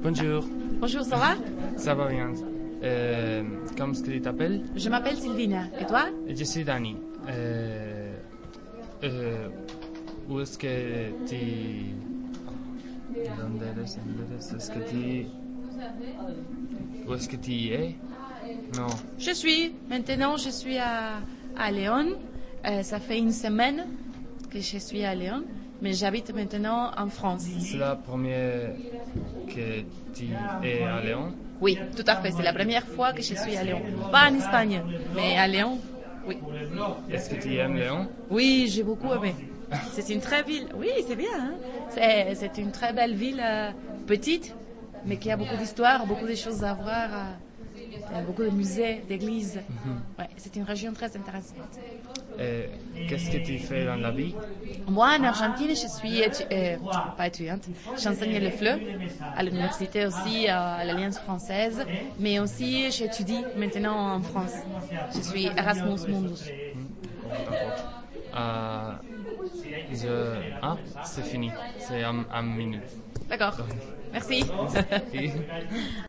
Bonjour, Bonjour, ça va? ça va bien. Comment est-ce que tu t'appelles? Je m'appelle Sylvina. Et toi? Je suis Dani. Où est-ce que tu... Est-ce que tu... Où est-ce que tu es? Non. Maintenant, je suis à Lyon. Ça fait une semaine que je suis à Lyon, mais j'habite maintenant en France. C'est la première que tu es à Lyon? Oui, tout à fait. C'est la première fois que je suis à Lyon. Pas en Espagne, mais à Lyon, oui. Est-ce que tu aimes Lyon? Oui, j'ai beaucoup aimé. C'est une très ville. Oui, c'est bien. Hein? C'est une très belle ville, petite, mais qui a beaucoup d'histoire, beaucoup de choses à voir, beaucoup de musées, d'églises. Ouais, c'est une région très intéressante. Qu'est-ce que tu fais dans la vie? Moi, en Argentine, je suis pas étudiante. J'enseigne le FLE à l'université aussi, à l'Alliance française, mais aussi j'étudie maintenant en France. Je suis Erasmus Mundus. D'accord. C'est fini. C'est un minute. D'accord. Merci.